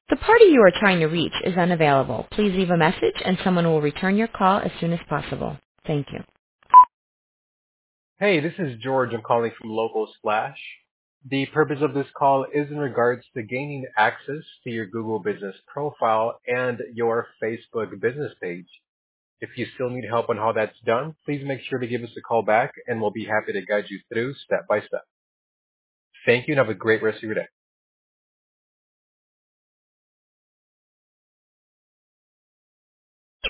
The party you are trying to reach is unavailable. Please leave a message and someone will return your call as soon as possible. Thank you. Hey, this is George. I'm calling from Local Splash. The purpose of this call is in regards to gaining access to your Google Business profile and your Facebook business page. If you still need help on how that's done, please make sure to give us a call back and we'll be happy to guide you through step by step. Thank you and have a great rest of your day.